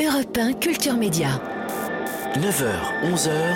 Europe 1 Culture Média. 9h, 11h.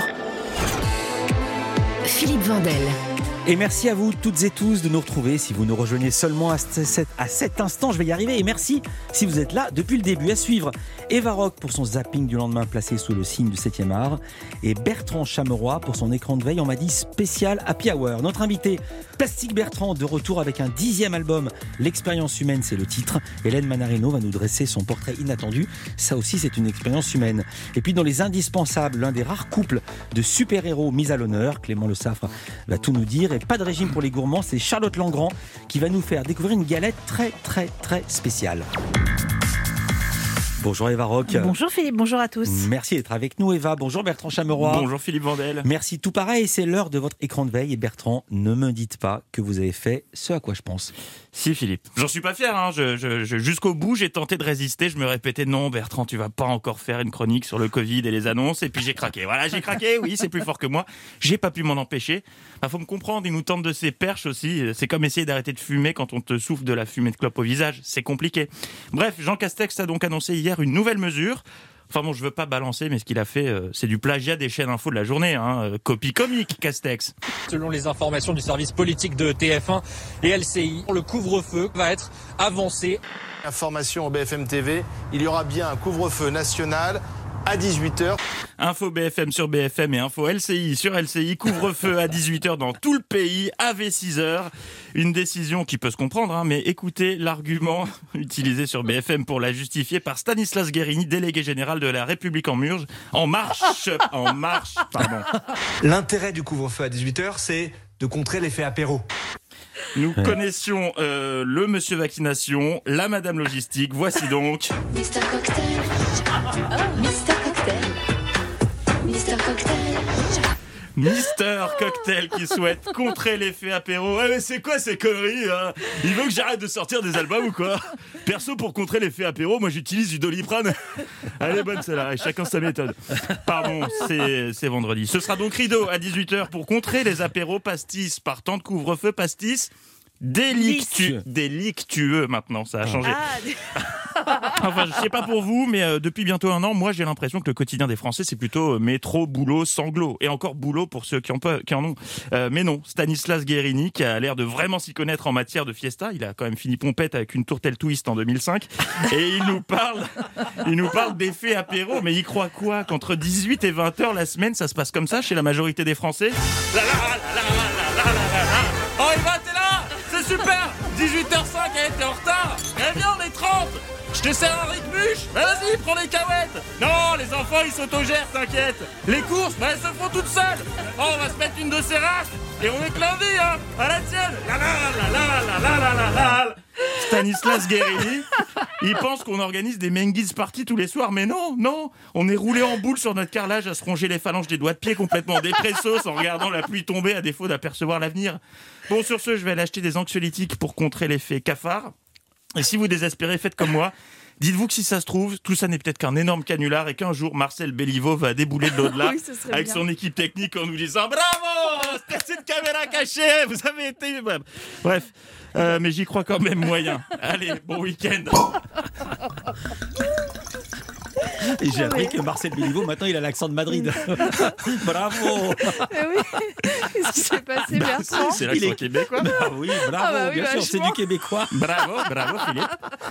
Philippe Vandel. Et merci à vous toutes et tous de nous retrouver. Si vous nous rejoignez seulement à cet instant, je vais y arriver. Et merci si vous êtes là depuis le début. À suivre, Eva Rock pour son zapping du lendemain placé sous le signe du 7e art. Et Bertrand Chameroy pour son écran de veille, on m'a dit spécial Happy Hour. Notre invité, Plastique Bertrand, de retour avec un 10e album. L'expérience humaine, c'est le titre. Hélène Manarino va nous dresser son portrait inattendu. Ça aussi, c'est une expérience humaine. Et puis dans les indispensables, l'un des rares couples de super-héros mis à l'honneur, Clément Le Saffre va tout nous dire. Et pas de régime pour les gourmands, c'est Charlotte Langrand qui va nous faire découvrir une galette très très très spéciale. Bonjour Eva Rock. Bonjour Philippe, bonjour à tous. Merci d'être avec nous Eva. Bonjour Bertrand Chameroy. Bonjour Philippe Vandel. Merci, tout pareil, c'est l'heure de votre écran de veille. Et Bertrand, ne me dites pas que vous avez fait ce à quoi je pense. Si Philippe, j'en suis pas fier, hein. Jusqu'au bout j'ai tenté de résister, je me répétais non Bertrand tu vas pas encore faire une chronique sur le Covid et les annonces, et puis j'ai craqué, oui c'est plus fort que moi, j'ai pas pu m'en empêcher. Faut me comprendre, il nous tente de ses perches aussi, c'est comme essayer d'arrêter de fumer quand on te souffle de la fumée de clope au visage, c'est compliqué. Bref, Jean Castex a donc annoncé hier une nouvelle mesure. Enfin bon, je veux pas balancer, mais ce qu'il a fait, c'est du plagiat des chaînes info de la journée, hein. Copie comique, Castex. Selon les informations du service politique de TF1 et LCI, le couvre-feu va être avancé. Information au BFM TV, il y aura bien un couvre-feu national à 18h. Info BFM sur BFM et info LCI sur LCI, couvre-feu à 18h dans tout le pays, AV 6h. Une décision qui peut se comprendre, hein, mais écoutez l'argument utilisé sur BFM pour la justifier par Stanislas Guerini, délégué général de La République en marche, pardon. L'intérêt du couvre-feu à 18h, c'est de contrer l'effet apéro. Nous connaissions le monsieur vaccination, la madame logistique, voici donc... Mister Cocktail. Oh, Mister Cocktail. Mister Cocktail. Mister Cocktail qui souhaite contrer l'effet apéro. Ouais, mais c'est quoi ces conneries, hein? Il veut que j'arrête de sortir des albums ou quoi? Perso, pour contrer l'effet apéro, moi j'utilise du Doliprane. Elle est bonne celle-là, et chacun sa méthode. Pardon, c'est vendredi. Ce sera donc rideau à 18h pour contrer les apéros pastis par temps de couvre-feu pastis. Délictueux maintenant, ça a changé. Enfin, je sais pas pour vous, mais depuis bientôt un an, moi j'ai l'impression que le quotidien des Français c'est plutôt métro, boulot, sanglot. Et encore boulot pour ceux qui en ont. Mais non, Stanislas Guerini, qui a l'air de vraiment s'y connaître en matière de fiesta, il a quand même fini pompette avec une tourtelle twist en 2005, et il nous parle d'effet apéro. Mais il croit quoi, qu'entre 18 et 20h la semaine, ça se passe comme ça chez la majorité des Français? Oh Eva, t'es là? C'est super! 18h05, elle était en retard! Eh bien, on est 30! Je te sers un ric-muche! Vas-y, prends les cahuètes! Non, les enfants, ils s'autogèrent, t'inquiète! Les courses, elles se font toutes seules! Oh, on va se mettre une de ces races! Et on est que lundi, hein! À la tienne! Stanislas Guerini, il pense qu'on organise des Mengiz parties tous les soirs, mais non! On est roulé en boule sur notre carrelage à se ronger les phalanges des doigts de pied complètement dépressos en regardant la pluie tomber à défaut d'apercevoir l'avenir. Bon, sur ce, je vais aller acheter des anxiolytiques pour contrer l'effet cafard. Et si vous désespérez, faites comme moi. Dites-vous que si ça se trouve, tout ça n'est peut-être qu'un énorme canular et qu'un jour, Marcel Béliveau va débouler de l'au-delà avec son équipe technique en nous disant « Bravo, c'était une caméra cachée, vous avez été... » Bref, mais j'y crois quand même moyen. Allez, bon week-end. Et j'ai appris que Marcel Béliveau, maintenant, il a l'accent de Madrid. Bravo. Oui. Qu'est-ce qui s'est passé, Bertrand? C'est l'accent québécois. Oui, bravo, bien sûr, c'est du québécois. Bravo, Philippe.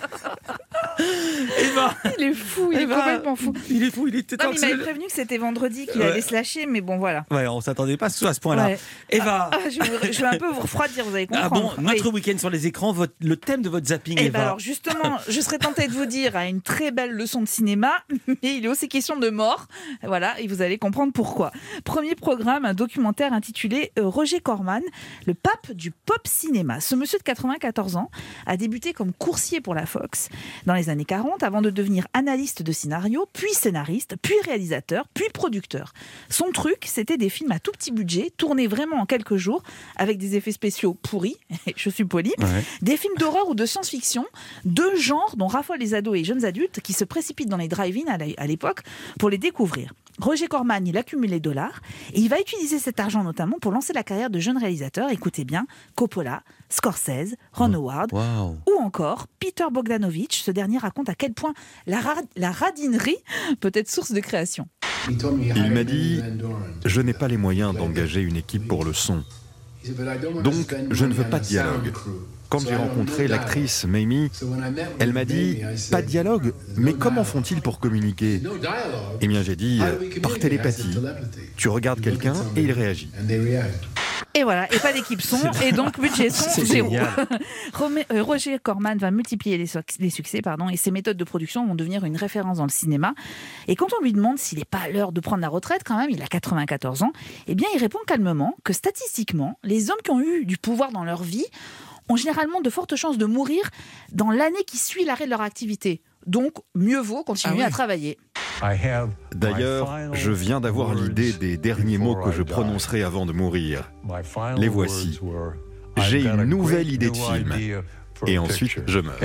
Eva. Il est fou, il est complètement fou. Il est fou, il était Non, mais il m'avait prévenu que c'était vendredi, qu'il allait se lâcher, mais bon, voilà. Ouais, on s'attendait pas à ce point-là. Ouais. Eva. Je vais un peu vous refroidir, vous allez comprendre. Ah bon, notre week-end sur les écrans, le thème de votre zapping, Eva. Alors justement, je serais tentée de vous dire à une très belle leçon de cinéma, mais il est aussi question de mort. Voilà, et vous allez comprendre pourquoi. Premier programme, un documentaire intitulé Roger Corman, le pape du pop cinéma. Ce monsieur de 94 ans a débuté comme coursier pour la Fox dans les années 40, avant de devenir analyste de scénario, puis scénariste, puis réalisateur, puis producteur. Son truc, c'était des films à tout petit budget, tournés vraiment en quelques jours, avec des effets spéciaux pourris, je suis polie, des films d'horreur ou de science-fiction, deux genres dont raffolent les ados et jeunes adultes qui se précipitent dans les drive-in à l'époque pour les découvrir. Roger Corman, il accumule les dollars et il va utiliser cet argent notamment pour lancer la carrière de jeunes réalisateurs. Écoutez bien, Coppola, Scorsese, Ron Howard ou encore Peter Bogdanovich. Ce dernier raconte à quel point la radinerie peut être source de création. Il m'a dit « Je n'ai pas les moyens d'engager une équipe pour le son. Donc, je ne veux pas de dialogue. » Quand j'ai rencontré l'actrice Mamie, elle m'a dit « Pas de dialogue, mais comment font-ils pour communiquer ?» Eh bien, j'ai dit « Par télépathie. Tu regardes quelqu'un et il réagit. » Et voilà, et pas d'équipe son, et donc budget son zéro. Roger Corman va multiplier les succès, et ses méthodes de production vont devenir une référence dans le cinéma. Et quand on lui demande s'il n'est pas à l'heure de prendre la retraite, quand même, il a 94 ans, eh bien il répond calmement que statistiquement, les hommes qui ont eu du pouvoir dans leur vie ont généralement de fortes chances de mourir dans l'année qui suit l'arrêt de leur activité. Donc, mieux vaut continuer à travailler. D'ailleurs, je viens d'avoir l'idée des derniers mots que je prononcerai avant de mourir. Les voici. J'ai une nouvelle idée de film. Et ensuite, je meurs.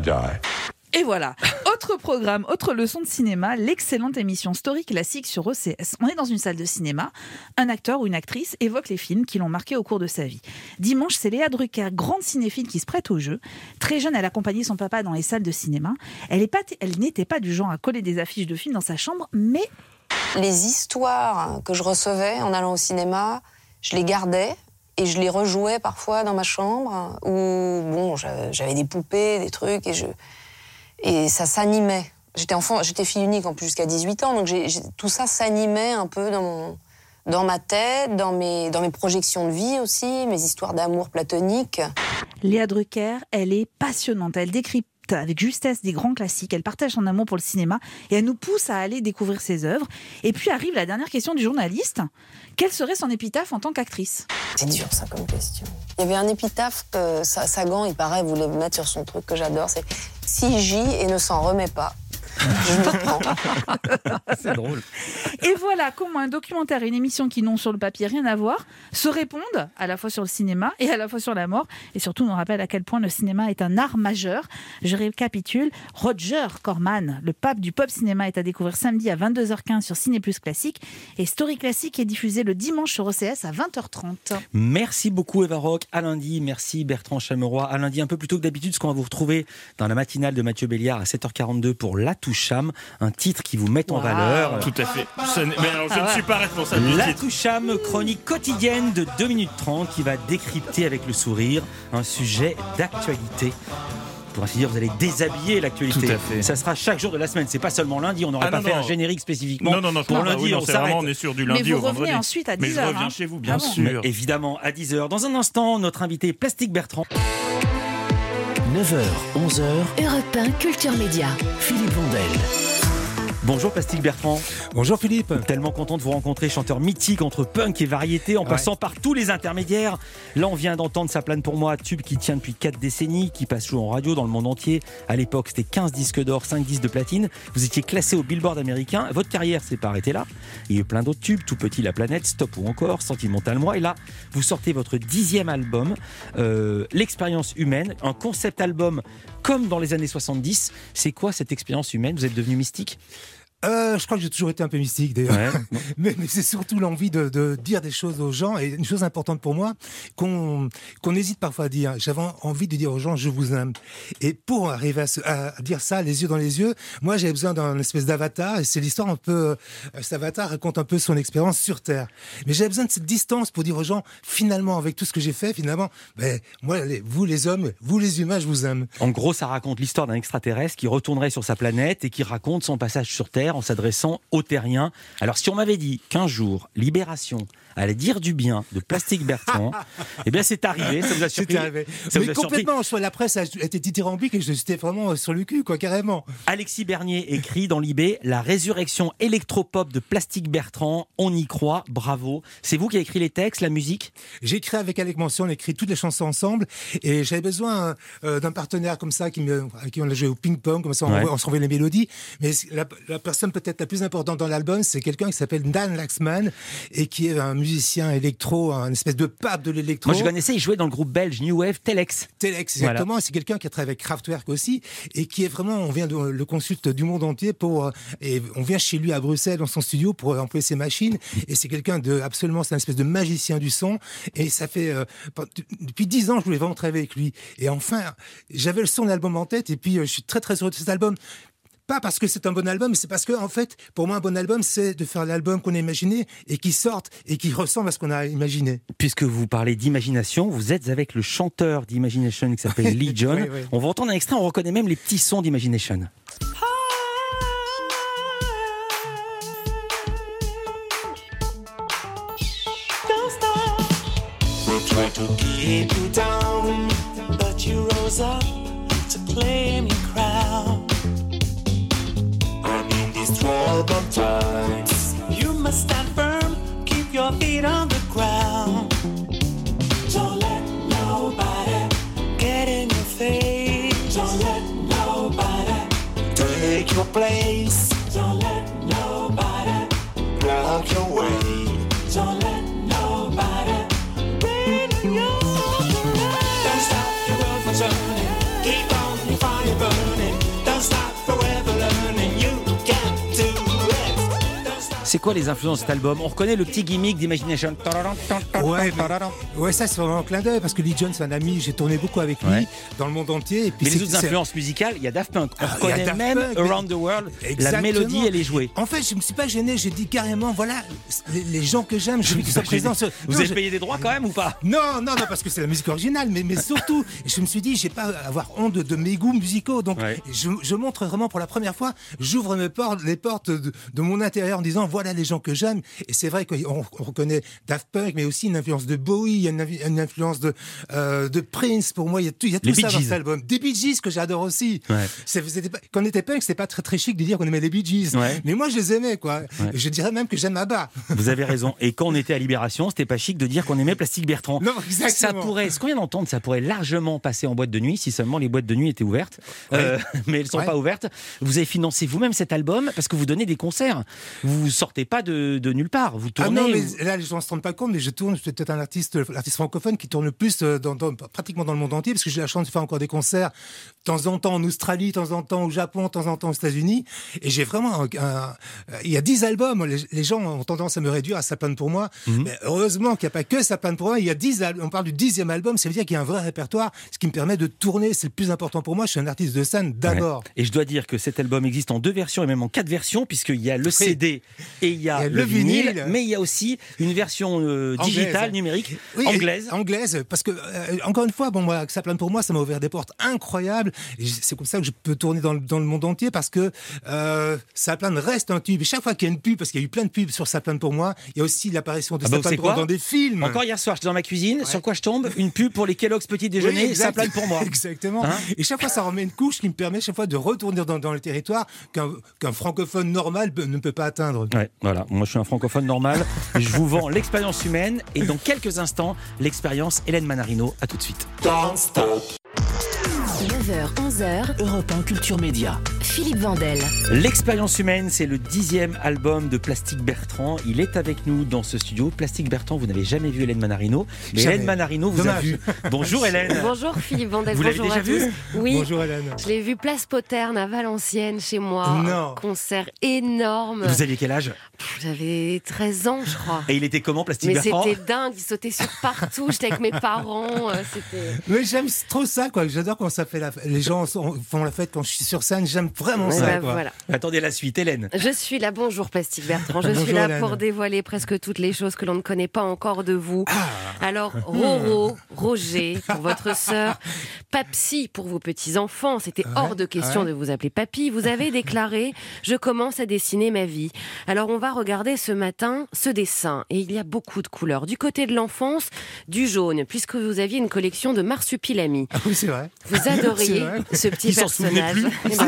Et voilà, autre programme, autre leçon de cinéma, l'excellente émission Story Classique sur OCS. On est dans une salle de cinéma, un acteur ou une actrice évoque les films qui l'ont marqué au cours de sa vie. Dimanche, c'est Léa Drucker, grande cinéphile qui se prête au jeu. Très jeune, elle accompagnait son papa dans les salles de cinéma. Elle n'était pas du genre à coller des affiches de films dans sa chambre, mais... Les histoires que je recevais en allant au cinéma, je les gardais. Et je les rejouais parfois dans ma chambre, où j'avais des poupées, des trucs, et ça s'animait. J'étais fille unique en plus jusqu'à 18 ans, donc tout ça s'animait un peu dans ma tête, dans mes projections de vie aussi, mes histoires d'amour platonique. Léa Drucker, elle est passionnante, elle décrypte avec justesse des grands classiques, elle partage son amour pour le cinéma et elle nous pousse à aller découvrir ses œuvres. Et puis arrive la dernière question du journaliste, quelle serait son épitaphe en tant qu'actrice ? C'est dur ça comme question. Il y avait un épitaphe que Sagan, il paraît, voulait mettre sur son truc que j'adore, c'est « Si gît et ne s'en remet pas ». Je me prends. C'est drôle. Et voilà comment un documentaire et une émission qui n'ont sur le papier rien à voir se répondent à la fois sur le cinéma et à la fois sur la mort, et surtout nous rappellent à quel point le cinéma est un art majeur. Je récapitule, Roger Corman, le pape du pop cinéma, est à découvrir samedi à 22h15 sur Ciné Plus Classique, et Story Classique est diffusé le dimanche sur OCS à 20h30. Merci beaucoup Eva Rock, à lundi. Merci Bertrand Chameroy, à lundi un peu plus tôt que d'habitude, parce qu'on va vous retrouver dans la matinale de Mathieu Béliard à 7h42 pour La Toucham, un titre qui vous met en valeur. Tout à fait. Mais alors, je ne suis pas responsable du La titre. Toucham, chronique quotidienne de 2 minutes 30 qui va décrypter avec le sourire un sujet d'actualité. Pour ainsi dire, vous allez déshabiller l'actualité. Tout à fait. Ça sera chaque jour de la semaine. C'est pas seulement lundi. On n'aurait pas fait un générique spécifiquement. Non, pour lundi. on est sûr du lundi au vendredi. Mais vous revenez ensuite à 10h. Mais je reviens chez vous, bien sûr. Mais évidemment, à 10h. Dans un instant, notre invité Plastique Bertrand. 9h, 11h, Europe 1 Culture Média. Philippe Vandel. Bonjour Plastique Bertrand. Bonjour Philippe. Tellement content de vous rencontrer, chanteur mythique entre punk et variété, en passant par tous les intermédiaires. Là, on vient d'entendre Ça plane pour moi, tube qui tient depuis 4 décennies, qui passe souvent en radio dans le monde entier. À l'époque, c'était 15 disques d'or, 5 disques de platine. Vous étiez classé au Billboard américain. Votre carrière s'est pas arrêtée là. Il y a eu plein d'autres tubes, Tout petit, La planète, Stop ou encore Sentimental moi. Et là, vous sortez votre 10e album, L'expérience humaine, un concept album comme dans les années 70. C'est quoi cette expérience humaine ? Vous êtes devenu mystique ? Je crois que j'ai toujours été un peu mystique d'ailleurs. Ouais. mais c'est surtout l'envie de dire des choses aux gens, et une chose importante pour moi qu'on hésite parfois à dire. J'avais envie de dire aux gens je vous aime. Et pour arriver à dire ça les yeux dans les yeux, moi j'avais besoin d'un espèce d'avatar, et c'est l'histoire un peu. Cet avatar raconte un peu son expérience sur Terre. Mais j'avais besoin de cette distance pour dire aux gens finalement, avec tout ce que j'ai fait, finalement, moi vous les hommes, vous les humains, je vous aime. En gros, ça raconte l'histoire d'un extraterrestre qui retournerait sur sa planète et qui raconte son passage sur Terre en s'adressant aux terriens. Alors si on m'avait dit qu'un jour, Libération allait dire du bien de Plastique Bertrand, eh bien c'est arrivé, ça vous a surpris. Mais complètement, la presse a été dithyrambique et j'étais vraiment sur le cul, quoi, carrément. Alexis Bernier écrit dans Libé, la résurrection électropop de Plastique Bertrand, on y croit, bravo. C'est vous qui avez écrit les textes, la musique ? J'ai écrit avec Alec Mention, on a écrit toutes les chansons ensemble, et j'avais besoin d'un partenaire comme ça, avec qui on a joué au ping-pong, comme ça on s'envoyait les mélodies, mais la personne personne peut-être la plus importante dans l'album, c'est quelqu'un qui s'appelle Dan Laxman et qui est un musicien électro, un espèce de pape de l'électro. Moi je connaissais, il jouait dans le groupe belge New Wave Telex. Telex, exactement. Voilà. C'est quelqu'un qui a travaillé avec Kraftwerk aussi et qui est vraiment, on vient le consulte du monde entier et on vient chez lui à Bruxelles dans son studio pour employer ses machines et c'est quelqu'un absolument, c'est un espèce de magicien du son et ça fait depuis 10 ans je voulais vraiment travailler avec lui et enfin j'avais le son de l'album en tête et puis je suis très très heureux de cet album. Pas parce que c'est un bon album, mais c'est parce que, en fait, pour moi, un bon album, c'est de faire l'album qu'on a imaginé et qui sorte et qui ressemble à ce qu'on a imaginé. Puisque vous parlez d'imagination, vous êtes avec le chanteur d'Imagination qui s'appelle Lee John. Oui. On va entendre un extrait, on reconnaît même les petits sons d'Imagination. Times. You must stand firm, keep your feet on the ground. Don't let nobody get in your face. Don't let nobody take your place. Don't let nobody block your way. Don't let nobody rain on your parade. Don't stop your world from turning. Keep on your fire burning. Don't stop forever learning. You can do it. C'est quoi les influences de cet album? On reconnaît le petit gimmick d'Imagination. Ouais, ça c'est vraiment un clin d'œil parce que Lee John c'est un ami, j'ai tourné beaucoup avec lui dans le monde entier. Et puis mais les autres influences musicales, il y a Daft Punk. On reconnaît même Punk, Around the World. Exactement. La mélodie, elle est jouée. En fait, je me suis pas gêné, j'ai dit carrément, voilà, les gens que j'aime, je veux qu'ils soient présents. Vous avez payé des droits quand même ou pas? Non, parce que c'est la musique originale, mais surtout, je me suis dit, j'ai pas à avoir honte de mes goûts musicaux. Donc, je montre vraiment pour la première fois, j'ouvre les portes de mon intérieur en disant, voilà les gens que j'aime. Et c'est vrai qu'on reconnaît Daft Punk, mais aussi une influence de Bowie, il y a une influence de Prince. Pour moi, il y a tout ça dans cet album. Des Bee Gees que j'adore aussi. Ouais. Quand on était punk, c'était pas très très chic de dire qu'on aimait les Bee Gees. Ouais. Mais moi, je les aimais, quoi. Ouais. Je dirais même que j'aime ABBA. Vous avez raison. Et quand on était à Libération, c'était pas chic de dire qu'on aimait Plastique Bertrand. Non, exactement. Ce qu'on vient d'entendre, ça pourrait largement passer en boîte de nuit si seulement les boîtes de nuit étaient ouvertes. Mais elles sont pas ouvertes. Vous avez financé vous-même cet album parce que vous donnez des concerts. Vous sortez pas de nulle part. Vous tournez. Ah non, mais là, les gens ne se rendent pas compte, mais je suis peut-être l'artiste francophone qui tourne le plus pratiquement dans le monde entier, parce que j'ai la chance de faire encore des concerts de temps en temps en Australie, de temps en temps au Japon, de temps en temps aux États-Unis. Et j'ai vraiment il y a 10 albums. Les gens ont tendance à me réduire à Ça plane pour moi. Mais heureusement qu'il n'y a pas que Ça plane pour moi. Il y a 10 albums. On parle du 10e album. Ça veut dire qu'il y a un vrai répertoire, ce qui me permet de tourner. C'est le plus important pour moi. Je suis un artiste de scène d'abord. Ouais. Et je dois dire que cet album existe en 2 versions et même en 4 versions, puisqu'il y a le CD et il y a le vinyle, mais il y a aussi une version digitale, numérique, anglaise. Parce que, encore une fois, moi, Ça plane pour moi, ça m'a ouvert des portes incroyables. Et c'est comme ça que je peux tourner dans le monde entier, parce que Ça plane reste un tube. Et chaque fois qu'il y a une pub, parce qu'il y a eu plein de pubs sur Ça plane pour moi, il y a aussi l'apparition de Ça plane pour moi dans des films. Encore hier soir, j'étais dans ma cuisine, sur quoi je tombe? Une pub pour les Kellogg's Petit Déjeuner, Ça plane pour moi. Exactement. Et chaque fois, ça remet une couche qui me permet chaque fois de retourner dans le territoire qu'un francophone normal ne peut pas atteindre. Ouais, voilà. Moi, je suis un francophone normal. Je vous vends l'expérience humaine et dans quelques instants, l'expérience Hélène Manarino. À tout de suite. 9h, 11h, Europe 1 Culture Média. Philippe Vandel. L'expérience humaine, c'est le 10e album de Plastique Bertrand. Il est avec nous dans ce studio. Plastique Bertrand, vous n'avez jamais vu Hélène Manarino, mais Hélène Manarino vous a vu. Bonjour Hélène. Bonjour Philippe Vandel. Vous l'avez déjà vu? Oui. Bonjour Hélène. Je l'ai vu Place Poterne à Valenciennes chez moi. Non. Un concert énorme. Vous aviez quel âge? J'avais 13 ans, je crois. Et il était comment, Plastique Bertrand? Mais c'était dingue, il sautait sur partout. J'étais avec mes parents. Mais j'aime trop ça, quoi. J'adore quand ça fait les gens font la fête quand je suis sur scène. J'aime vraiment ça, quoi. Voilà. Attendez la suite, Hélène. Je suis là. Bonjour Plastique Bertrand. Je suis là Hélène. Pour dévoiler presque toutes les choses que l'on ne connaît pas encore de vous. Alors, Roro, Roger, pour votre sœur, Papsi pour vos petits-enfants. C'était hors de question de vous appeler Papy. Vous avez déclaré « Je commence à dessiner ma vie ». Alors, on va regarder ce matin ce dessin. Et il y a beaucoup de couleurs. Du côté de l'enfance, du jaune, puisque vous aviez une collection de marsupilami. Ah oui, c'est vrai. Vous adoriez ce petit personnage. C'est vrai,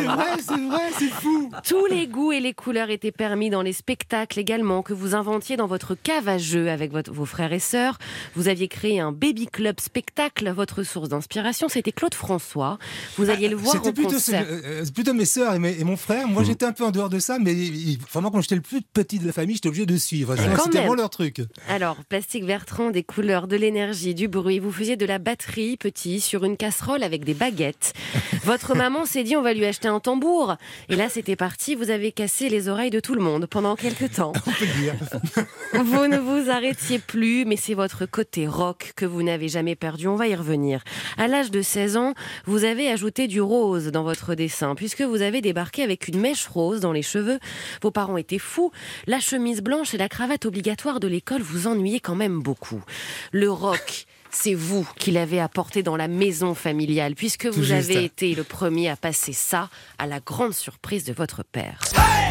c'est vrai, c'est fou. Tous les goûts et les couleurs étaient permis dans les spectacles également que vous inventiez dans votre cave à jeux avec vos frères et sœurs. Vous aviez créé un baby club spectacle. Votre source d'inspiration, c'était Claude François. Vous alliez le voir en concert. C'était plutôt mes sœurs et mon frère. Moi, j'étais un peu en dehors de ça, mais vraiment, quand j'étais le plus petit de la famille, j'étais obligé de suivre. C'était vraiment leur truc. Alors, Plastique Bertrand, des couleurs, de l'énergie, du bruit. Vous faisiez de la batterie, petit, sur une casserole avec des baguettes. Votre maman s'est dit, on va lui acheter un tambour. Et là, c'était parti. Vous avez cassé les oreilles de tout le monde pendant quelques temps. On peut le dire. Vous ne vous arrêtiez plus, mais c'est votre côté rock que vous n'avez jamais perdu. On va y revenir. À l'âge de 16 ans, vous avez ajouté du rose dans votre dessin, puisque vous avez débarqué avec une mèche rose dans les cheveux. Vos parents étaient fous. La chemise blanche et la cravate obligatoire de l'école vous ennuyaient quand même beaucoup. Le rock, c'est vous qui l'avez apporté dans la maison familiale, puisque vous avez été le premier à passer ça, à la grande surprise de votre père.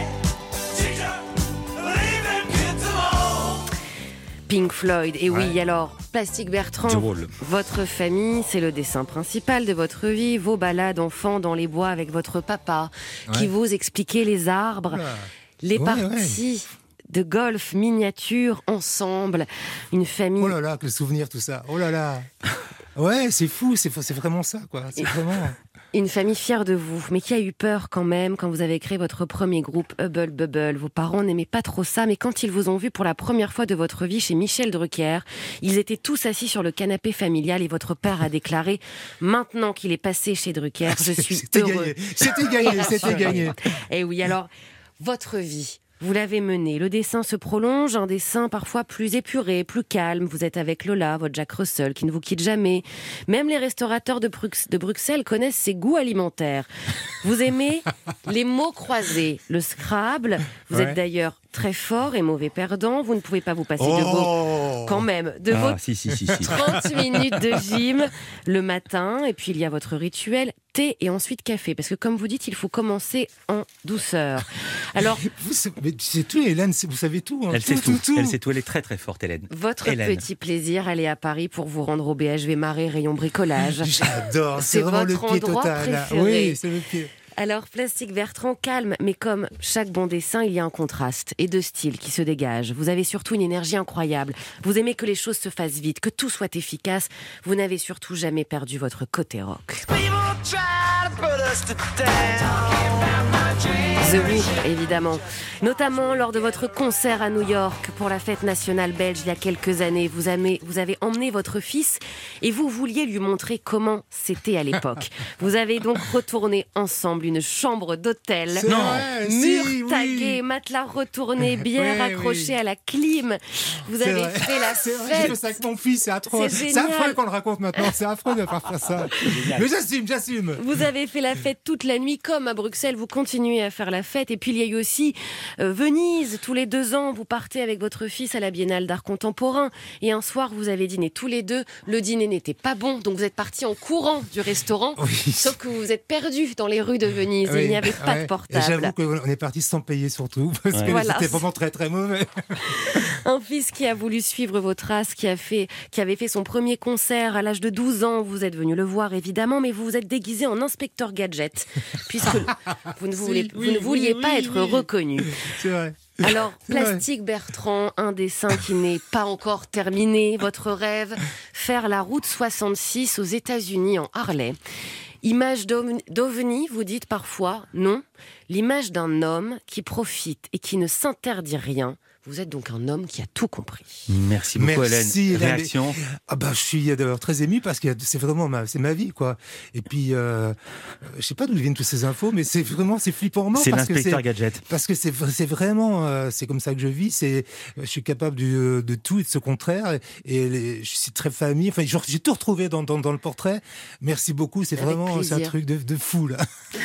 Pink Floyd, et oui, alors, Plastique Bertrand, votre famille, c'est le dessin principal de votre vie, vos balades enfants dans les bois avec votre papa, qui vous expliquait les arbres, les parties de golf miniature ensemble, une famille... Oh là là, quel souvenir tout ça, oh là là. Ouais, c'est fou, c'est vraiment ça, quoi. C'est vraiment... Une famille fière de vous, mais qui a eu peur quand même quand vous avez créé votre premier groupe Hubble Bubble. Vos parents n'aimaient pas trop ça, mais quand ils vous ont vu pour la première fois de votre vie chez Michel Drucker, ils étaient tous assis sur le canapé familial et votre père a déclaré « Maintenant qu'il est passé chez Drucker, je suis heureux. » C'était gagné. Et oui, alors, votre vie... Vous l'avez mené. Le dessin se prolonge, un dessin parfois plus épuré, plus calme. Vous êtes avec Lola, votre Jack Russell, qui ne vous quitte jamais. Même les restaurateurs de Bruxelles connaissent ses goûts alimentaires. Vous aimez les mots croisés, le Scrabble. Vous êtes d'ailleurs très fort et mauvais perdant. Vous ne pouvez pas vous passer de vos... Quand même, de vos 30 minutes de gym le matin. Et puis il y a votre rituel, thé et ensuite café. Parce que comme vous dites, il faut commencer en douceur. Alors... Mais c'est tout, Hélène, vous savez tout. Hein. Elle sait tout. Elle sait tout, elle est très très forte, Hélène. Votre petit plaisir, aller à Paris pour vous rendre au BHV Marais, rayon bricolage. J'adore, c'est vraiment le pied total. Préféré. Oui, c'est le pied. Alors, Plastique Bertrand, calme, mais comme chaque bon dessin, il y a un contraste et deux styles qui se dégagent. Vous avez surtout une énergie incroyable. Vous aimez que les choses se fassent vite, que tout soit efficace. Vous n'avez surtout jamais perdu votre côté rock. The Who, évidemment. Notamment lors de votre concert à New York pour la fête nationale belge il y a quelques années. Vous avez emmené votre fils et vous vouliez lui montrer comment c'était à l'époque. Vous avez donc retourné ensemble une chambre d'hôtel. Mur tagué, matelas retourné, bière accrochée à la clim. Vous avez fait la fête. J'ai fait ça avec mon fils, c'est atroce. C'est affreux qu'on le raconte maintenant, c'est affreux de pas faire ça. Mais j'assume. Vous avez fait la fête toute la nuit, comme à Bruxelles, vous continuez à faire la fête. Et puis il y a eu aussi Venise, tous les 2 ans, vous partez avec votre fils à la Biennale d'art contemporain. Et un soir, vous avez dîné tous les deux. Le dîner n'était pas bon, donc vous êtes partis en courant du restaurant. Oui. Sauf que vous vous êtes perdus dans les rues de Venise. Et il n'y avait pas de portable. Et j'avoue qu'on est parti sans payer surtout, parce que c'était vraiment très très mauvais. Un fils qui a voulu suivre vos traces, qui avait fait son premier concert à l'âge de 12 ans. Vous êtes venu le voir évidemment, mais vous vous êtes déguisé en inspecteur gadget, puisque vous ne vouliez pas être reconnu. C'est vrai. Alors, Plastique Bertrand, un dessin qui n'est pas encore terminé. Votre rêve, faire la route 66 aux États-Unis, en Harley. Image d'ovni, vous dites parfois, non. L'image d'un homme qui profite et qui ne s'interdit rien. Vous êtes donc un homme qui a tout compris. Merci beaucoup, Hélène. Réaction? Je suis d'ailleurs très ému parce que c'est vraiment ma vie, quoi. Et puis, je sais pas d'où viennent toutes ces infos, mais c'est flippant. C'est l'inspecteur gadget. Parce que c'est vraiment, c'est comme ça que je vis. Je suis capable de tout et de ce contraire. Et je suis très famille. Enfin, j'ai tout retrouvé dans le portrait. Merci beaucoup. C'est vraiment, c'est un truc de fou, là.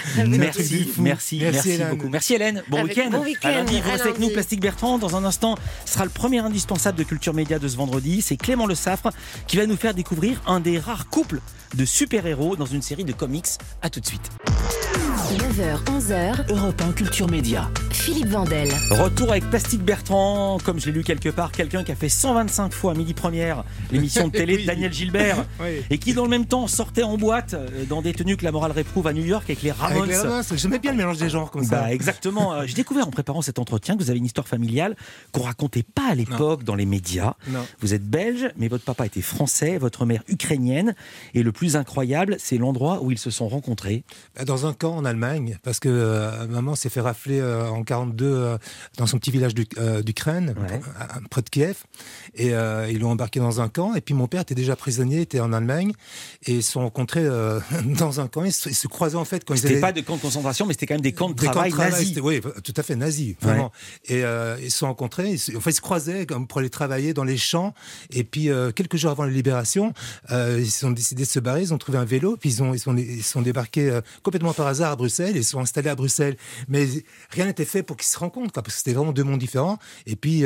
Merci beaucoup. Merci, Hélène. Bon week-end. À lundi, vous restez avec nous, Plastique Bertrand. Dans un instant, sera le premier indispensable de Culture Média de ce vendredi. C'est Clément Le Saffre qui va nous faire découvrir un des rares couples de super-héros dans une série de comics. À tout de suite. 9h, 11h, Europe 1 Culture Média. Philippe Vandel. Retour avec Plastique Bertrand, comme je l'ai lu quelque part, quelqu'un qui a fait 125 fois Midi Première, l'émission de télé de Daniel Gilbert, et qui dans le même temps sortait en boîte dans des tenues que la morale réprouve à New York avec les Ramones. Avec les Ramones, j'aimais bien le mélange des genres comme ça. Exactement. J'ai découvert en préparant cet entretien que vous avez une histoire familiale qu'on racontait pas à l'époque dans les médias. Non. Vous êtes belge, mais votre papa était français, votre mère ukrainienne, et le plus incroyable, c'est l'endroit où ils se sont rencontrés. Dans un camp en Allemagne, parce que maman s'est fait rafler en 42 dans son petit village d'Ukraine, près de Kiev, et ils l'ont embarqué dans un camp. Et puis mon père était déjà prisonnier, était en Allemagne, et ils se sont rencontrés dans un camp. Ils se croisaient en fait quand c'était pas de camps de concentration, mais c'était quand même des camps de travail nazis. Oui, tout à fait nazis, vraiment. Et ils se sont rencontrés, ils se croisaient pour aller travailler dans les champs. Et puis quelques jours avant la libération, ils ont décidé de se barrer. Ils ont trouvé un vélo, puis ils sont débarqués complètement par hasard à Bruxelles. Ils se sont installés à Bruxelles, mais rien n'était fait pour qu'ils se rencontrent, parce que c'était vraiment deux mondes différents. Et puis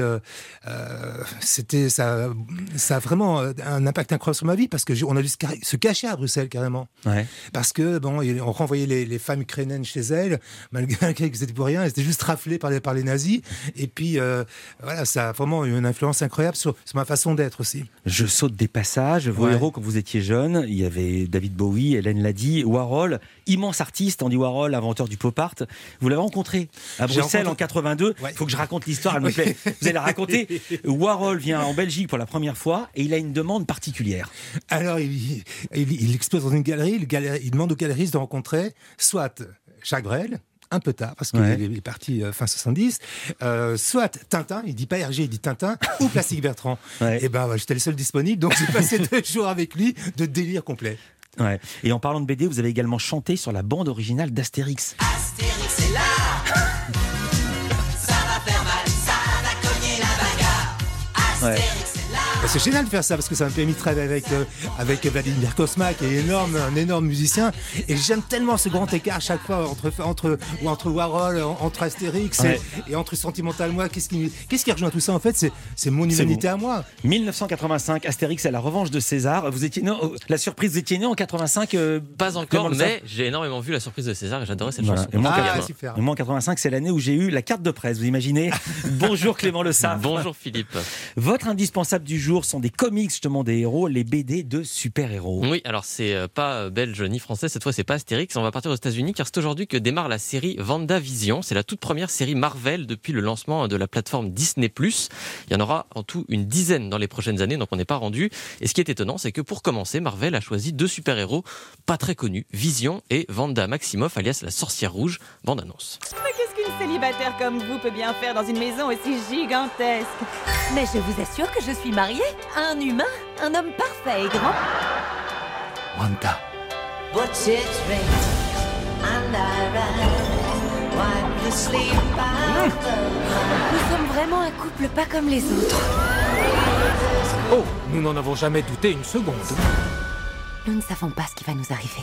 ça a vraiment un impact incroyable sur ma vie, parce que on a dû se cacher à Bruxelles carrément, parce que on renvoyait les femmes ukrainiennes chez elles, malgré qu'elles étaient pour rien, elles étaient juste raflées par les nazis. Et puis voilà, ça a vraiment eu une influence incroyable sur ma façon d'être aussi. Je saute des passages. Vos héros quand vous étiez jeune, il y avait David Bowie, Hélène l'a dit, Warhol, immense artiste, Andy Warhol, inventeur du pop art. Vous l'avez rencontré à Bruxelles en 82. Il faut que je raconte l'histoire, elle me plaît. Vous allez la raconter. Warhol vient en Belgique pour la première fois et il a une demande particulière. Alors il expose dans une galerie, il demande aux galeristes de rencontrer soit Jacques Brel, un peu tard, parce qu'il est parti fin 70, soit Tintin, il dit pas Hergé, il dit Tintin, ou Plastique Bertrand. Et j'étais le seul disponible, donc j'ai passé 2 jours avec lui de délire complet. Ouais. Et en parlant de BD, vous avez également chanté sur la bande originale d'Astérix. Astérix est là. Ça va faire mal, ça va cogner la bagarre. Astérix est là. C'est génial de faire ça, parce que ça m'a permis de travailler avec Vladimir Kosma, qui est un énorme musicien. Et j'aime tellement ce grand écart à chaque fois entre Warhol, entre Astérix et entre Sentimental Moi. Qu'est-ce qui rejoint tout ça en fait? C'est mon humanité à moi. 1985, Astérix à la revanche de César. Vous étiez né, la surprise, vous étiez né en 85. Pas encore, mais j'ai énormément vu la surprise de César et j'adorais cette chanson. Et moi, en 85, c'est l'année où j'ai eu la carte de presse. Vous imaginez? Bonjour Clément Le Saffre. Bonjour Philippe. Votre indispensable du jour sont des comics justement des héros, les BD de super-héros. Oui, alors c'est pas belge ni français, cette fois c'est pas Astérix, on va partir aux États-Unis car c'est aujourd'hui que démarre la série WandaVision. C'est la toute première série Marvel depuis le lancement de la plateforme Disney+. Il y en aura en tout une dizaine dans les prochaines années, donc on n'est pas rendu. Et ce qui est étonnant, c'est que pour commencer, Marvel a choisi 2 super-héros pas très connus, Vision et Wanda Maximoff, alias la sorcière rouge. Bande annonce. Mais qu'est-ce qu'une célibataire comme vous peut bien faire dans une maison aussi gigantesque? Mais je vous assure que je suis mariée à un humain, un homme parfait et grand. Wanda. Nous sommes vraiment un couple pas comme les autres. Oh, nous n'en avons jamais douté une seconde. Nous ne savons pas ce qui va nous arriver.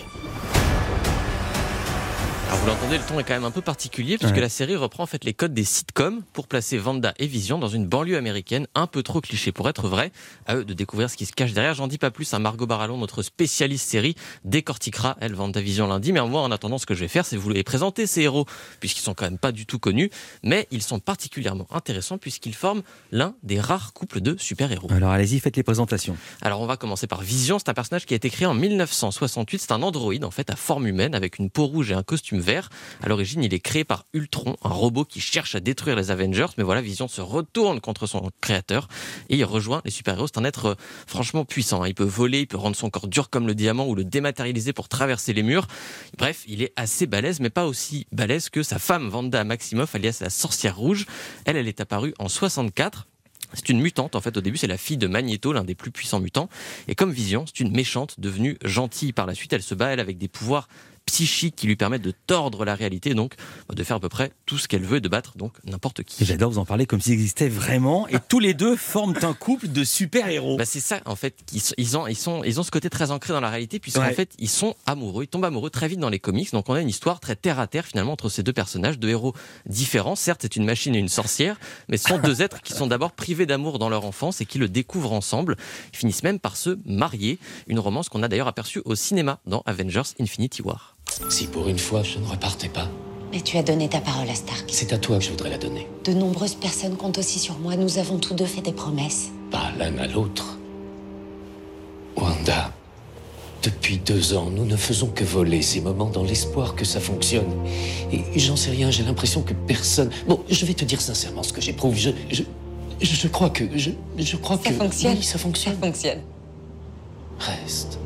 Alors vous l'entendez, le ton est quand même un peu particulier puisque la série reprend en fait les codes des sitcoms pour placer Wanda et Vision dans une banlieue américaine un peu trop cliché pour être vrai. À eux de découvrir ce qui se cache derrière. J'en dis pas plus, Margot Barallon, notre spécialiste série, décortiquera elle WandaVision lundi. Mais moi en attendant, ce que je vais faire, c'est vous les présenter ces héros puisqu'ils sont quand même pas du tout connus, mais ils sont particulièrement intéressants puisqu'ils forment l'un des rares couples de super-héros. Alors allez-y, faites les présentations. Alors on va commencer par Vision. C'est un personnage qui a été créé en 1968. C'est un androïde en fait à forme humaine avec une peau rouge et un costume vert. À l'origine, il est créé par Ultron, un robot qui cherche à détruire les Avengers. Mais voilà, Vision se retourne contre son créateur et il rejoint les super-héros. C'est un être franchement puissant. Il peut voler, il peut rendre son corps dur comme le diamant ou le dématérialiser pour traverser les murs. Bref, il est assez balèze, mais pas aussi balèze que sa femme Wanda Maximoff, alias la sorcière rouge. Elle est apparue en 64. C'est une mutante, en fait, au début, c'est la fille de Magneto, l'un des plus puissants mutants. Et comme Vision, c'est une méchante devenue gentille par la suite. Elle se bat, elle, avec des pouvoirs psychiques qui lui permettent de tordre la réalité, donc de faire à peu près tout ce qu'elle veut et de battre donc n'importe qui. Et j'adore vous en parler comme s'ils existaient vraiment, et tous les deux forment un couple de super-héros. C'est ça, en fait, ils ont ce côté très ancré dans la réalité, puisqu'en fait, ils sont amoureux, ils tombent amoureux très vite dans les comics, donc on a une histoire très terre-à-terre finalement entre ces 2 personnages, 2 héros différents. Certes, c'est une machine et une sorcière, mais ce sont 2 êtres qui sont d'abord privés d'amour dans leur enfance et qui le découvrent ensemble. Ils finissent même par se marier, une romance qu'on a d'ailleurs aperçue au cinéma dans Avengers Infinity War. Si pour une fois je ne repartais pas, Mais tu as donné ta parole à Stark. c'est à toi que je voudrais la donner. De nombreuses personnes comptent aussi sur moi. Nous avons tous deux fait des promesses. Pas l'un à l'autre. Wanda, depuis 2 ans, nous ne faisons que voler ces moments dans l'espoir que ça fonctionne. Et j'en sais rien, j'ai l'impression que personne... Bon, je vais te dire sincèrement ce que j'éprouve. Je crois que... Je crois que... Ça fonctionne. Oui, ça fonctionne. Ça fonctionne. Reste.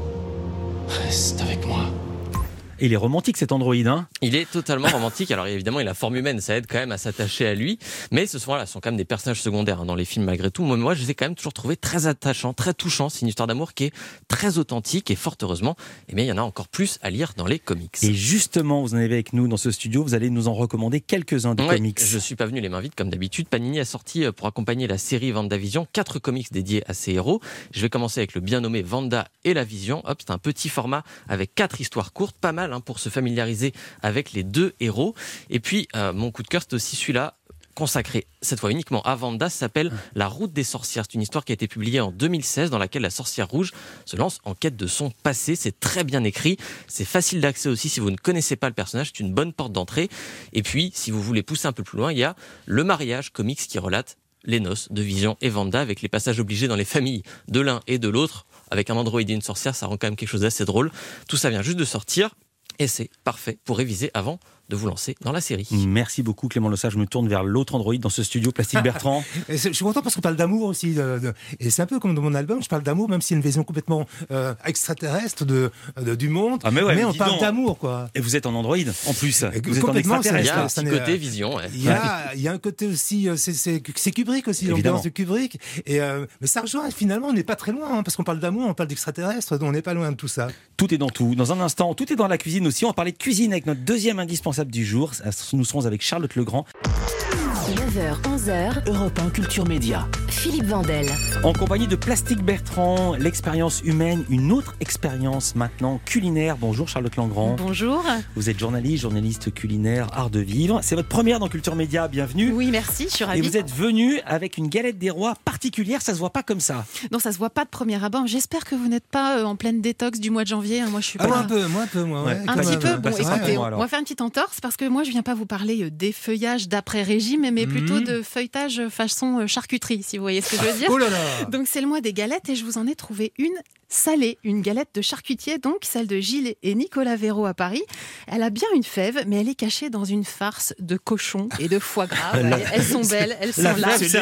Reste avec moi. Et il est romantique cet androïde, hein? Il est totalement romantique. Alors évidemment, il a la forme humaine, ça aide quand même à s'attacher à lui. Mais ce sont quand même des personnages secondaires dans les films malgré tout. Moi, je les ai quand même toujours trouvés très attachants, très touchants. C'est une histoire d'amour qui est très authentique et fort heureusement, il y en a encore plus à lire dans les comics. Et justement, vous en avez avec nous dans ce studio, vous allez nous en recommander quelques-uns de comics. Je suis pas venu les mains vides comme d'habitude. Panini a sorti pour accompagner la série WandaVision 4 comics dédiés à ses héros. Je vais commencer avec le bien nommé Wanda et la Vision. Hop, c'est un petit format avec 4 histoires courtes, pas mal pour se familiariser avec les 2 héros. Et puis mon coup de cœur, c'est aussi celui-là, consacré cette fois uniquement à Wanda, s'appelle La Route des sorcières. C'est une histoire qui a été publiée en 2016 dans laquelle la sorcière rouge se lance en quête de son passé. C'est très bien écrit, c'est facile d'accès aussi si vous ne connaissez pas le personnage, c'est une bonne porte d'entrée. Et puis, si vous voulez pousser un peu plus loin, il y a Le Mariage comics qui relate les noces de Vision et Wanda avec les passages obligés dans les familles de l'un et de l'autre. Avec un androïde et une sorcière, ça rend quand même quelque chose d'assez drôle. Tout ça vient juste de sortir et c'est parfait pour réviser avant de vous lancer dans la série. Merci beaucoup Clément Lossard. Je me tourne vers l'autre androïde dans ce studio, Plastique Bertrand. Je suis content parce qu'on parle d'amour aussi. Et c'est un peu comme dans mon album, je parle d'amour, même si c'est une vision complètement extraterrestre du monde. Ah mais on parle d'amour, quoi. Et vous êtes en androïde, en plus. Vous êtes en complètement, extraterrestre. Il y a un petit côté vision. Ouais. Il y a un côté aussi, c'est Kubrick aussi, l'ambiance de Kubrick. Mais ça rejoint, finalement, on n'est pas très loin, parce qu'on parle d'amour, on parle d'extraterrestre, donc on n'est pas loin de tout ça. Tout est dans tout. Dans un instant, tout est dans la cuisine aussi. On va parler de cuisine avec notre deuxième indispensable du jour. Nous serons avec Charlotte Legrand. 9h, 11h, Europe 1 Culture Média. Philippe Vandel. En compagnie de Plastique Bertrand, l'expérience humaine, une autre expérience maintenant culinaire. Bonjour Charlotte Legrand. Bonjour. Vous êtes journaliste culinaire, art de vivre. C'est votre première dans Culture Média, bienvenue. Oui, merci, je suis ravie. Et vous êtes venue avec une galette des rois particulière, ça se voit pas comme ça. Non, ça se voit pas de premier abord. J'espère que vous n'êtes pas en pleine détox du mois de janvier. Moi, je suis pas... Moi un peu. Ouais. Un petit peu. Bon, écoutez, on va faire une petite entorse parce que moi, je viens pas vous parler des feuillages d'après-régime, mais plutôt de feuilletage façon charcuterie, si vous voyez ce que je veux dire. Oh là là. Donc, c'est le mois des galettes et je vous en ai trouvé une salée, une galette de charcutier, donc celle de Gilles et Nicolas Véraud à Paris. Elle a bien une fève, mais elle est cachée dans une farce de cochon et de foie gras. Elles sont belles, elles sont là.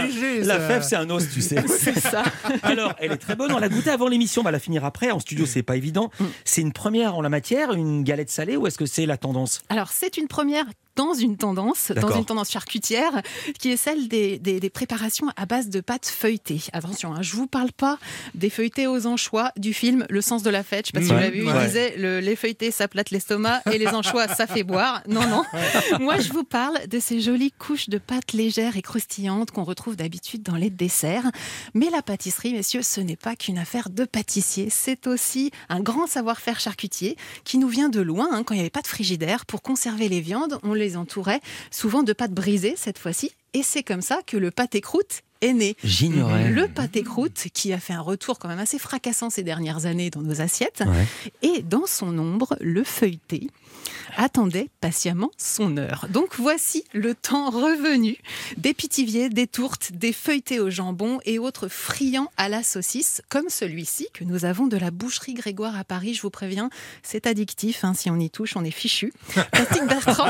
La fève, c'est un os, tu sais. C'est ça. Alors, elle est très bonne. On l'a goûtée avant l'émission, on va la finir après. En studio, c'est pas évident. C'est une première en la matière, une galette salée, ou est-ce que c'est la tendance ? Alors, c'est une première dans une tendance charcutière, qui est celle des préparations à base de pâtes feuilletées. Attention, je ne vous parle pas des feuilletés aux anchois du film Le sens de la fête. Je ne sais pas si vous l'avez vu, il disait les feuilletés, ça plate l'estomac et les anchois, ça fait boire. Non. Moi, je vous parle de ces jolies couches de pâtes légères et croustillantes qu'on retrouve d'habitude dans les desserts. Mais la pâtisserie, messieurs, ce n'est pas qu'une affaire de pâtissier. C'est aussi un grand savoir-faire charcutier qui nous vient de loin. Quand il n'y avait pas de frigidaire, pour conserver les viandes, on les entourait souvent de pâtes brisées cette fois-ci. Et c'est comme ça que le pâté-croûte est né. J'ignorais. Le pâté-croûte qui a fait un retour quand même assez fracassant ces dernières années dans nos assiettes. Et dans son ombre, le feuilleté attendait patiemment son heure. Donc voici le temps revenu des pitiviers, des tourtes, des feuilletés au jambon et autres friands à la saucisse, comme celui-ci que nous avons de la boucherie Grégoire à Paris. Je vous préviens, c'est addictif. Si on y touche, on est fichu. Plastique Bertrand.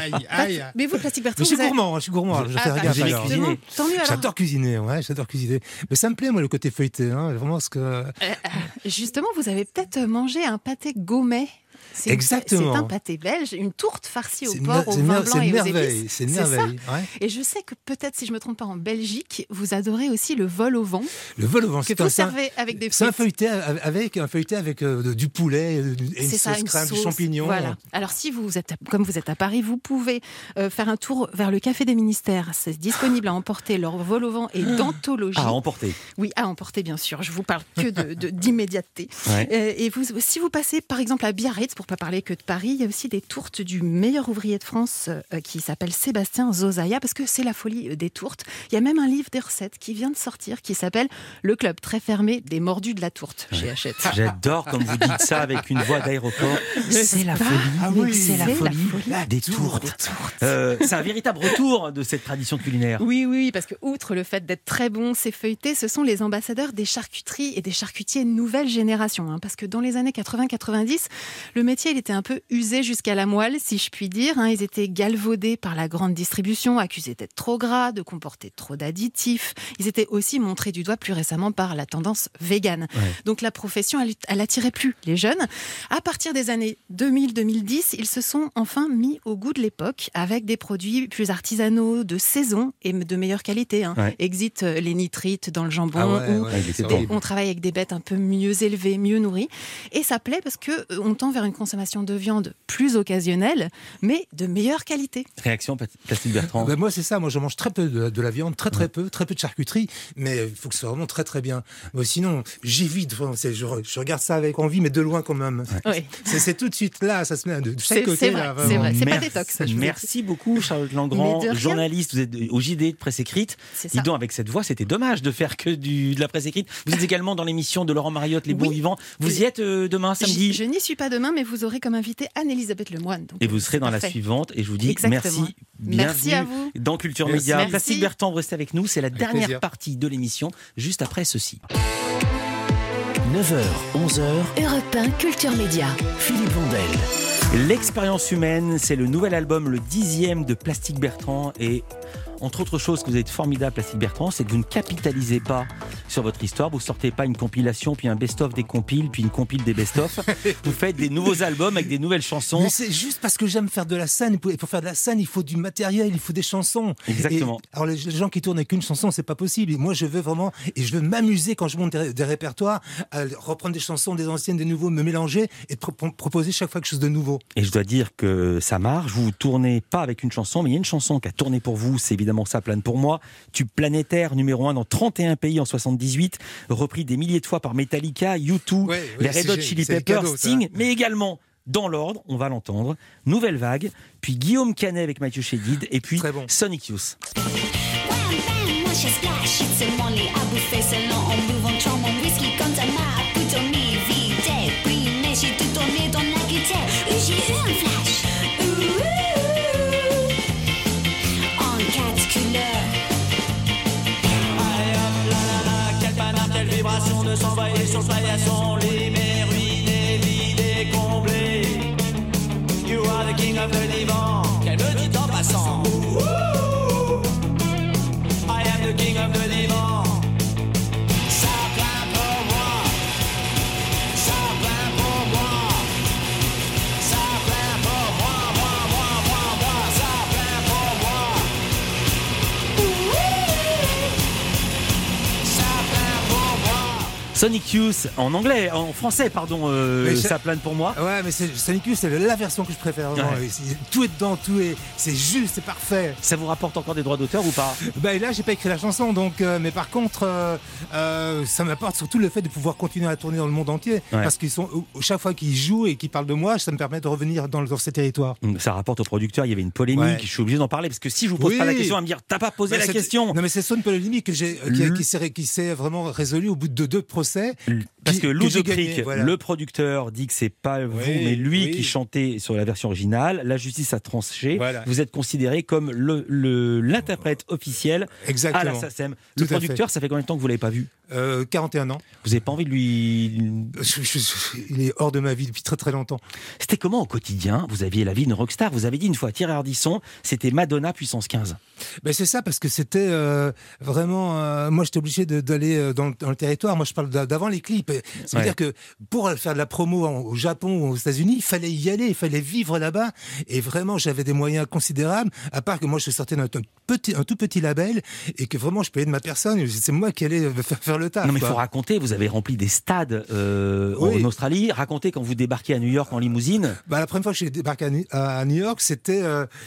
Mais vous, Plastique Bertrand, je suis gourmand. Je fais gaffe. Tant mieux, alors. J'adore cuisiner. Mais ça me plaît, moi, le côté feuilleté. Vraiment, ce que... Justement, vous avez peut-être mangé un pâté Gaumet. Exactement. C'est un pâté belge, une tourte farcie au porc, au vin blanc et aux épices. C'est une merveille. Et je sais que peut-être, si je ne me trompe pas, en Belgique, vous adorez aussi le vol au vent. Le vol au vent, que vous servez avec des frites. C'est un feuilleté avec du poulet, une sauce crème, du champignon. Voilà. Alors, comme vous êtes à Paris, vous pouvez faire un tour vers le Café des Ministères. C'est disponible à emporter. Leur vol au vent et d'anthologie. À emporter. Oui, à emporter, bien sûr. Je vous parle que d'immédiateté. Et si vous passez, par exemple, à Biarritz, pour pas parler que de Paris. Il y a aussi des tourtes du meilleur ouvrier de France qui s'appelle Sébastien Zozaya, parce que c'est la folie des tourtes. Il y a même un livre des recettes qui vient de sortir qui s'appelle Le club très fermé des mordus de la tourte chez Hachette. J'adore comme vous dites ça avec une voix d'aéroport. C'est la folie, c'est la folie des tourtes. C'est un véritable retour de cette tradition culinaire. Oui, parce que outre le fait d'être très bon, ces feuilletés, ce sont les ambassadeurs des charcuteries et des charcutiers nouvelle génération. Parce que dans les années 80-90, le métier il était un peu usé jusqu'à la moelle, si je puis dire. Ils étaient galvaudés par la grande distribution, accusés d'être trop gras, de comporter trop d'additifs. Ils étaient aussi montrés du doigt plus récemment par la tendance végane. Ouais. Donc la profession, elle attirait plus les jeunes. À partir des années 2000-2010, ils se sont enfin mis au goût de l'époque avec des produits plus artisanaux, de saison et de meilleure qualité. Ouais. Exit les nitrites dans le jambon. On travaille avec des bêtes un peu mieux élevées, mieux nourries. Et ça plaît parce qu'on tend vers une consommation de viande plus occasionnelle, mais de meilleure qualité. Réaction, Plastique Bertrand? Moi, c'est ça. Moi, je mange très peu de la viande, très peu de charcuterie, mais il faut que ce soit vraiment très, très bien. Sinon, j'évite. Je regarde ça avec envie, mais de loin quand même. Ouais. C'est tout de suite là, ça se met de chaque côté. C'est vrai, là, c'est vrai. C'est pas détox. Merci beaucoup, Charlotte Langrand, journaliste. Vous êtes au JD de Presse Écrite. Dis donc, avec cette voix, c'était dommage de faire que de la presse écrite. Vous êtes également dans l'émission de Laurent Mariotte, Les Bons Vivants. Vous y êtes demain, samedi? Je n'y suis pas demain, mais vous aurez comme invité Anne-Elisabeth Lemoine. Et vous serez dans la suivante. Et je vous dis merci. Merci à vous. Dans Culture Média. Plastique Bertrand, vous restez avec nous. C'est la dernière partie de l'émission, juste après ceci. 9h, 11h. Europe 1, Culture Média. Philippe Vandel. L'expérience humaine, c'est le nouvel album, le 10e de Plastique Bertrand. Et entre autres choses que vous êtes formidable, Plastique Bertrand, c'est que vous ne capitalisez pas sur votre histoire. Vous ne sortez pas une compilation, puis un best-of des compiles, puis une compile des best-of. Vous faites des nouveaux albums avec des nouvelles chansons. Mais c'est juste parce que j'aime faire de la scène. Et pour faire de la scène, il faut du matériel, il faut des chansons. Exactement. Alors les gens qui tournent avec une chanson, c'est pas possible. Et moi, je veux vraiment, et je veux m'amuser quand je monte des répertoires, à reprendre des chansons, des anciennes, des nouveaux, me mélanger et proposer chaque fois quelque chose de nouveau. Et je dois dire que ça marche. Vous ne tournez pas avec une chanson, mais il y a une chanson qui a tourné pour vous, c'est évidemment Ça plane pour moi. Tube planétaire, numéro 1 dans 31 pays en 78, repris des milliers de fois par Metallica, U2, les Red Hot Chili Peppers, Sting, mais également, dans l'ordre, on va l'entendre, Nouvelle Vague, puis Guillaume Canet avec Mathieu Chédid, et puis Sonic Youth. De s'envoyer sur le paillasson, libéré, ruiné, vidé, comblé. You are the king of the divan. Qu'elle me dit en passant. I am the king of the divan. Ça plaint pour moi. Ça plaint pour moi. Ça plaint pour moi. Ça plaint pour moi. Ça plaint pour moi. Sonic Youth en anglais, en français, pardon, Ça plane pour moi. Ouais, mais Sonic Youth, c'est la version que je préfère. Ouais. Tout est dedans, c'est juste, c'est parfait. Ça vous rapporte encore des droits d'auteur ou pas? Et là, j'ai pas écrit la chanson, donc. Mais par contre, ça m'apporte surtout le fait de pouvoir continuer à tourner dans le monde entier, parce qu'ils sont chaque fois qu'ils jouent et qu'ils parlent de moi, ça me permet de revenir dans ces territoires. Ça rapporte aux producteurs. Il y avait une polémique. Je suis obligé d'en parler parce que si je vous pose pas la question, à me dire t'as pas posé la question. Non, mais c'est une polémique qui s'est vraiment résolue au bout de 2 procès. Parce que Lou Deprick, le producteur, dit que c'est pas vous, mais lui qui chantait sur la version originale. La justice a tranché. Vous êtes considéré comme l'interprète officiel à la SACEM. Le producteur, ça fait combien de temps que vous l'avez pas vu? 41 ans. Vous n'avez pas envie de lui... Il est hors de ma vie depuis très très longtemps. C'était comment au quotidien? Vous aviez la vie d'une rockstar. Vous avez dit une fois à Thierry Ardisson, c'était Madonna puissance 15. C'est ça, parce que c'était vraiment... moi, j'étais obligé d'aller dans le territoire. Moi, je parle d'avant les clips. Ça veut dire que pour faire de la promo au Japon ou aux États-Unis, il fallait y aller, il fallait vivre là-bas. Et vraiment, j'avais des moyens considérables, à part que moi, je sortais d'un tout petit label et que vraiment, je payais de ma personne. C'est moi qui allais faire le taf. Non, mais il faut raconter, vous avez rempli des stades en Australie. Racontez quand vous débarquez à New York en limousine. La première fois que j'ai débarqué à New York, c'était...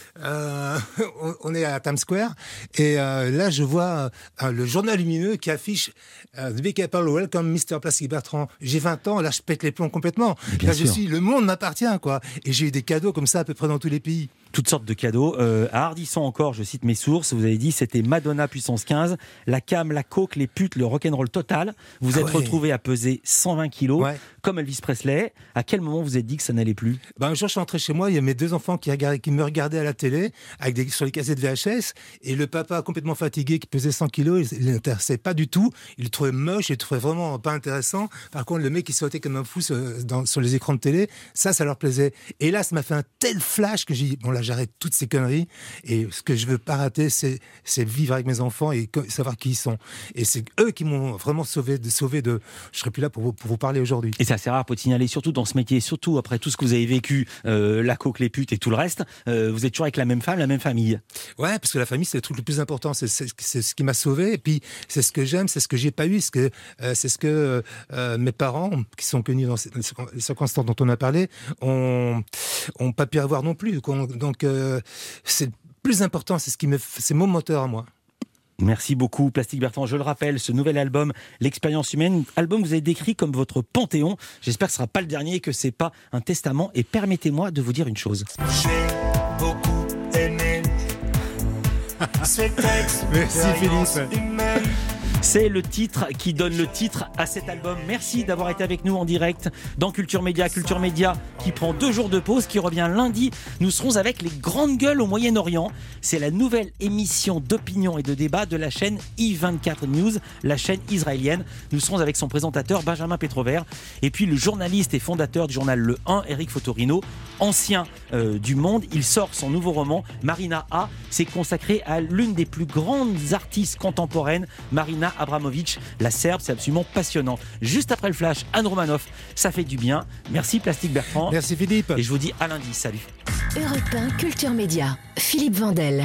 on est à Times Square et là, je vois le journal lumineux qui affiche The Big Apple Welcome comme Mister Plastic Bertrand, j'ai 20 ans, là je pète les plombs complètement. Bien Là sûr. le monde m'appartient, quoi. Et j'ai eu des cadeaux comme ça à peu près dans tous les pays. Toutes sortes de cadeaux. À Ardisson encore, je cite mes sources, vous avez dit c'était Madonna puissance 15, la cam, la coke, les putes, le rock'n'roll total. Vous êtes retrouvé à peser 120 kilos, comme Elvis Presley. À quel moment vous êtes dit que ça n'allait plus ? Un jour, je suis rentré chez moi, il y a mes 2 enfants qui me regardaient à la télé, sur les cassettes VHS, et le papa complètement fatigué qui pesait 100 kilos, il n'intéressait pas du tout, il le trouvait moche, il le trouvait vraiment pas intéressant. Par contre, le mec qui sautait comme un fou sur les écrans de télé, ça leur plaisait. Et là, ça m'a fait un tel flash que j'ai dit, bon là, j'arrête toutes ces conneries, et ce que je veux pas rater, c'est vivre avec mes enfants et savoir qui ils sont. Et c'est eux qui m'ont vraiment sauvé de... Je serais plus là pour vous parler aujourd'hui. Et c'est assez rare, Potigny, surtout dans ce métier, surtout après tout ce que vous avez vécu, la coke, les putes et tout le reste, vous êtes toujours avec la même femme, la même famille. Ouais, parce que la famille, c'est le truc le plus important, c'est ce qui m'a sauvé, et puis c'est ce que j'aime, c'est ce que j'ai pas eu, c'est ce que mes parents, qui sont connus dans les circonstances dont on a parlé, ont pas pu avoir non plus. Donc c'est le plus important, c'est mon moteur à moi. Merci beaucoup, Plastic Bertrand. Je le rappelle, ce nouvel album, L'Expérience Humaine, album que vous avez décrit comme votre panthéon. J'espère que ce ne sera pas le dernier et que ce n'est pas un testament. Et permettez-moi de vous dire une chose. J'ai beaucoup aimé cette Merci Philippe. humaine. C'est le titre qui donne le titre à cet album. Merci d'avoir été avec nous en direct dans Culture Média. Culture Média qui prend 2 jours de pause, qui revient lundi. Nous serons avec les grandes gueules au Moyen-Orient. C'est la nouvelle émission d'opinion et de débat de la chaîne I24 News, la chaîne israélienne. Nous serons avec son présentateur Benjamin Petrovert et puis le journaliste et fondateur du journal Le 1, Eric Fotorino, ancien du Monde. Il sort son nouveau roman, Marina A. C'est consacré à l'une des plus grandes artistes contemporaines, Marina Abramovic, la Serbe. C'est absolument passionnant. Juste après le flash, Anne Romanoff, ça fait du bien. Merci Plastic Bertrand. Merci Philippe. Et je vous dis à lundi. Salut. Europe 1 Culture Média. Philippe Vandel.